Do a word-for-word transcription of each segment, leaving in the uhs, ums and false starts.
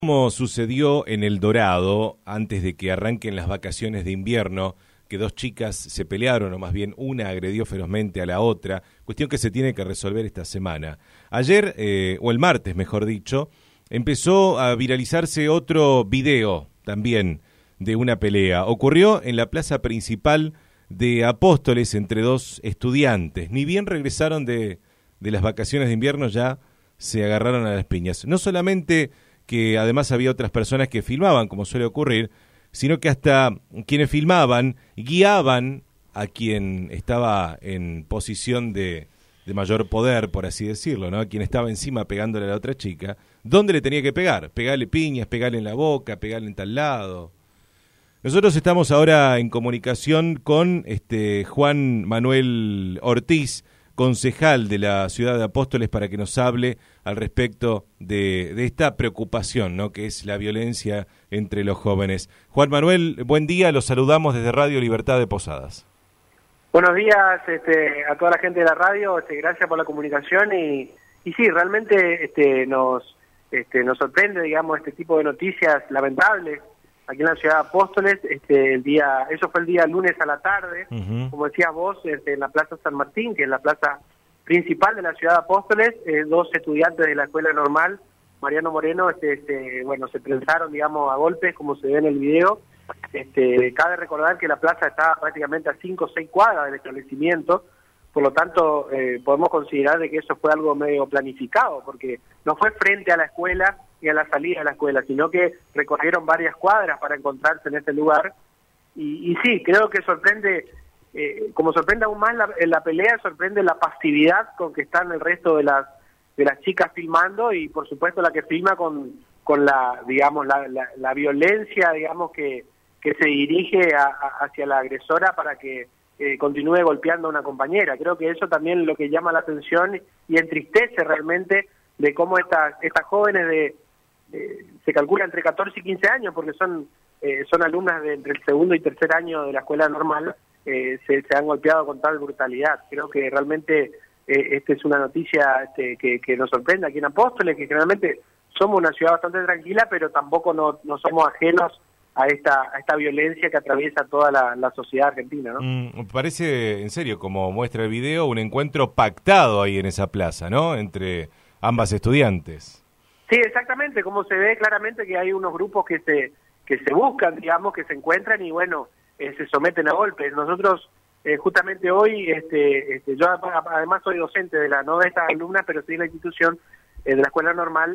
Como sucedió en El Dorado, antes de que arranquen las vacaciones de invierno, que dos chicas se pelearon, o más bien una agredió ferozmente a la otra, cuestión que se tiene que resolver esta semana. Ayer, eh, o el martes mejor dicho, empezó a viralizarse otro video también de una pelea. Ocurrió en la plaza principal de Apóstoles entre dos estudiantes. Ni bien regresaron de, de las vacaciones de invierno, ya se agarraron a las piñas. No solamente que además había otras personas que filmaban, como suele ocurrir, sino que hasta quienes filmaban guiaban a quien estaba en posición de, de mayor poder, por así decirlo, ¿no? A quien estaba encima pegándole a la otra chica, ¿dónde le tenía que pegar? Pegarle piñas, pegarle en la boca, pegarle en tal lado. Nosotros estamos ahora en comunicación con este Juan Manuel Ortiz, concejal de la ciudad de Apóstoles, para que nos hable al respecto de, de esta preocupación, ¿no?, que es la violencia entre los jóvenes. Juan Manuel, buen día, los saludamos desde Radio Libertad de Posadas. Buenos días este, a toda la gente de la radio, este, gracias por la comunicación y, y sí, realmente este, nos, este, nos sorprende, digamos, este tipo de noticias lamentables aquí en la ciudad de Apóstoles. Este, el día, eso fue el día lunes a la tarde, uh-huh. Como decías vos, este, en la Plaza San Martín, que es la plaza principal de la ciudad de Apóstoles, eh, dos estudiantes de la escuela normal, Mariano Moreno, este, este, bueno, se prensaron, digamos, a golpes, como se ve en el video. Este, cabe recordar que la plaza estaba prácticamente a cinco o seis cuadras del establecimiento, por lo tanto, eh, podemos considerar de que eso fue algo medio planificado, porque no fue frente a la escuela y a la salida de la escuela, sino que recorrieron varias cuadras para encontrarse en ese lugar. Y, y sí, creo que sorprende, eh, como sorprende aún más la, la pelea, sorprende la pasividad con que están el resto de las de las chicas filmando y por supuesto la que filma con con la, digamos, la, la, la violencia, digamos, que, que se dirige a, a, hacia la agresora para que eh, continúe golpeando a una compañera. Creo que eso también es lo que llama la atención y entristece realmente de cómo estas estas jóvenes de Eh, se calcula entre catorce y quince años, porque son eh, son alumnas de entre el segundo y tercer año de la escuela normal, eh, se, se han golpeado con tal brutalidad. Creo que realmente eh, esta es una noticia este, que, que nos sorprende aquí en Apóstoles, que generalmente somos una ciudad bastante tranquila, pero tampoco no, no somos ajenos a esta a esta violencia que atraviesa toda la, la sociedad argentina, ¿no? Mm, parece, en serio, como muestra el video, un encuentro pactado ahí en esa plaza, ¿no?, entre ambas estudiantes. Sí, exactamente, como se ve claramente que hay unos grupos que se que se buscan, digamos, que se encuentran y bueno, eh, se someten a golpes. Nosotros eh, justamente hoy, este, este, yo además soy docente de la, no de esta alumna, pero sí de la institución eh, de la escuela normal,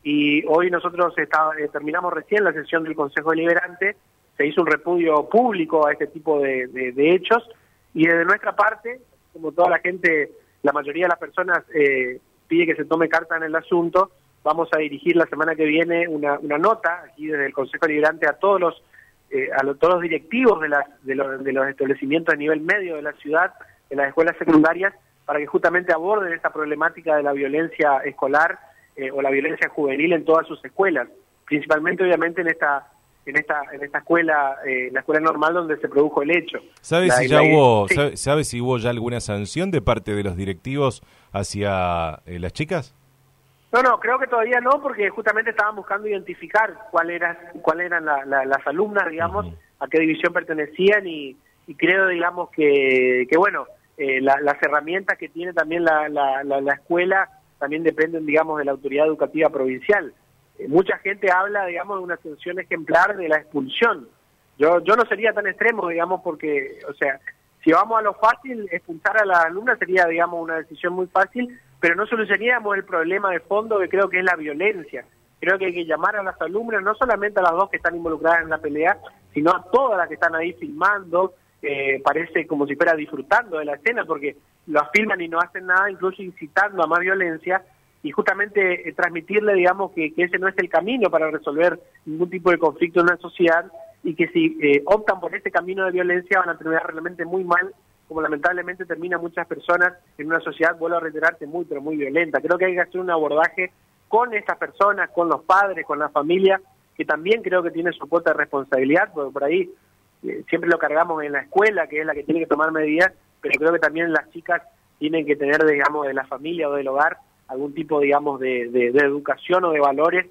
y hoy nosotros está, eh, terminamos recién la sesión del Consejo Deliberante, se hizo un repudio público a este tipo de, de, de hechos, y desde nuestra parte, como toda la gente, la mayoría de las personas eh, pide que se tome carta en el asunto. Vamos a dirigir la semana que viene una, una nota aquí desde el Consejo Deliberante a todos los eh, a lo, todos los directivos de, las, de, los, de los establecimientos de nivel medio de la ciudad, de las escuelas secundarias, para que justamente aborden esta problemática de la violencia escolar eh, o la violencia juvenil en todas sus escuelas, principalmente obviamente en esta en esta en esta escuela eh, la escuela normal donde se produjo el hecho. ¿Sabe la, si ya la, hubo sí. sabe, sabe si hubo ya alguna sanción de parte de los directivos hacia eh, las chicas? No, no, creo que todavía no, porque justamente estaban buscando identificar cuál era, cuál eran la, la, las alumnas, digamos, uh-huh. a qué división pertenecían y, y creo, digamos, que, que bueno, eh, la, las herramientas que tiene también la, la, la, la escuela también dependen, digamos, de la autoridad educativa provincial. Eh, mucha gente habla, digamos, de una sanción ejemplar de la expulsión. Yo yo no sería tan extremo, digamos, porque, o sea, si vamos a lo fácil, expulsar a la alumna sería, digamos, una decisión muy fácil, pero no solucionaríamos el problema de fondo que creo que es la violencia. Creo que hay que llamar a las alumnas, no solamente a las dos que están involucradas en la pelea, sino a todas las que están ahí filmando, eh, parece como si fuera disfrutando de la escena, porque las filman y no hacen nada, incluso incitando a más violencia, y justamente eh, transmitirle, digamos, que, que ese no es el camino para resolver ningún tipo de conflicto en una sociedad, y que si eh, optan por este camino de violencia van a terminar realmente muy mal, como lamentablemente terminan muchas personas en una sociedad, vuelvo a reiterarte, muy pero muy violenta. Creo que hay que hacer un abordaje con estas personas, con los padres, con la familia, que también creo que tiene su cuota de responsabilidad, porque por ahí eh, siempre lo cargamos en la escuela, que es la que tiene que tomar medidas, pero creo que también las chicas tienen que tener, digamos, de la familia o del hogar, algún tipo, digamos, de, de, de educación o de valores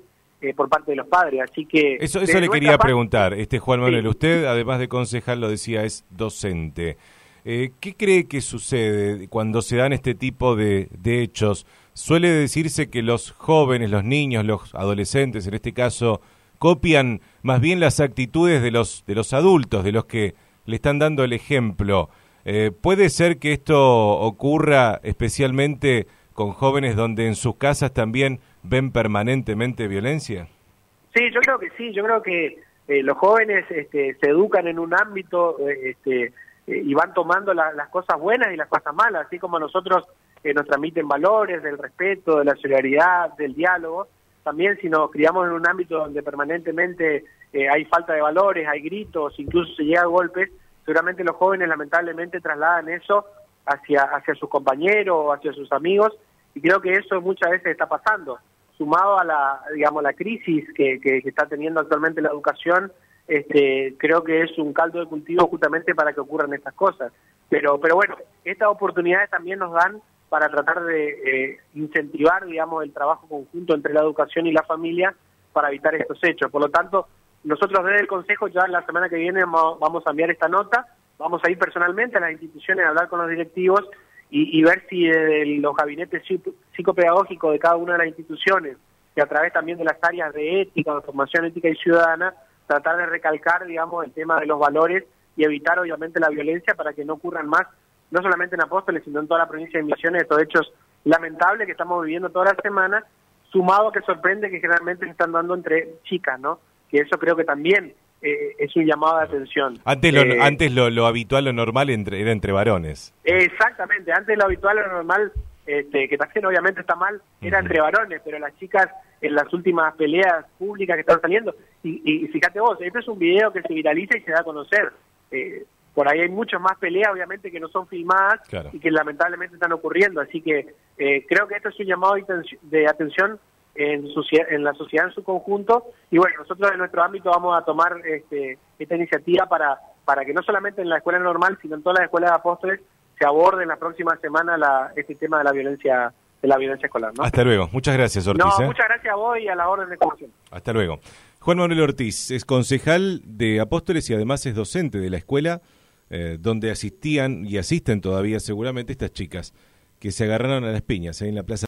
eh, por parte de los padres. Así que eso, eso le quería parte, preguntar, este Juan Manuel, sí. Usted además de concejal, lo decía, es docente. Eh, ¿Qué cree que sucede cuando se dan este tipo de, de hechos? Suele decirse que los jóvenes, los niños, los adolescentes, en este caso, copian más bien las actitudes de los de los adultos, de los que le están dando el ejemplo. Eh, ¿Puede ser que esto ocurra especialmente con jóvenes donde en sus casas también ven permanentemente violencia? Sí, yo creo que sí. Yo creo que eh, los jóvenes este, se educan en un ámbito eh, este, eh, y van tomando la, las cosas buenas y las cosas malas, así como nosotros eh, nos transmiten valores del respeto, de la solidaridad, del diálogo. También si nos criamos en un ámbito donde permanentemente eh, hay falta de valores, hay gritos, incluso se llega a golpes, seguramente los jóvenes lamentablemente trasladan eso hacia hacia sus compañeros o hacia sus amigos, y creo que eso muchas veces está pasando. Sumado a la, digamos, la crisis que, que, que está teniendo actualmente la educación, este, creo que es un caldo de cultivo justamente para que ocurran estas cosas. Pero, pero bueno, estas oportunidades también nos dan para tratar de eh, incentivar, digamos, el trabajo conjunto entre la educación y la familia para evitar estos hechos. Por lo tanto, nosotros desde el Consejo ya la semana que viene vamos a enviar esta nota, vamos a ir personalmente a las instituciones a hablar con los directivos y, y ver si desde los gabinetes psicopedagógicos de cada una de las instituciones y a través también de las áreas de ética, de formación ética y ciudadana, tratar de recalcar, digamos, el tema de los valores y evitar obviamente la violencia para que no ocurran más, no solamente en Apóstoles, sino en toda la provincia de Misiones, estos hechos lamentables que estamos viviendo toda la semana, sumado que sorprende que generalmente se están dando entre chicas, ¿no? Que eso creo que también eh, es un llamado de atención. Antes lo, eh, antes lo, lo habitual, lo normal entre, era entre varones. Exactamente, antes lo habitual, lo normal, este, que también obviamente está mal, era uh-huh. entre varones, pero las chicas en las últimas peleas públicas que están saliendo, y, y, y fíjate vos, este es un video que se viraliza y se da a conocer. Eh, por ahí hay muchas más peleas, obviamente, que no son filmadas, claro, y que lamentablemente están ocurriendo, así que eh, creo que esto es un llamado de atención en, en la sociedad en su conjunto, y bueno, nosotros en nuestro ámbito vamos a tomar este, esta iniciativa para, para que no solamente en la escuela normal, sino en todas las escuelas de Apóstoles se aborde en la próxima semana la, este tema de la violencia de la violencia escolar, ¿no? Hasta luego. Muchas gracias, Ortiz. No, ¿eh? muchas gracias a vos y a la orden de comunicación. Hasta luego. Juan Manuel Ortiz es concejal de Apóstoles y además es docente de la escuela eh, donde asistían y asisten todavía seguramente estas chicas que se agarraron a las piñas ¿eh? en la plaza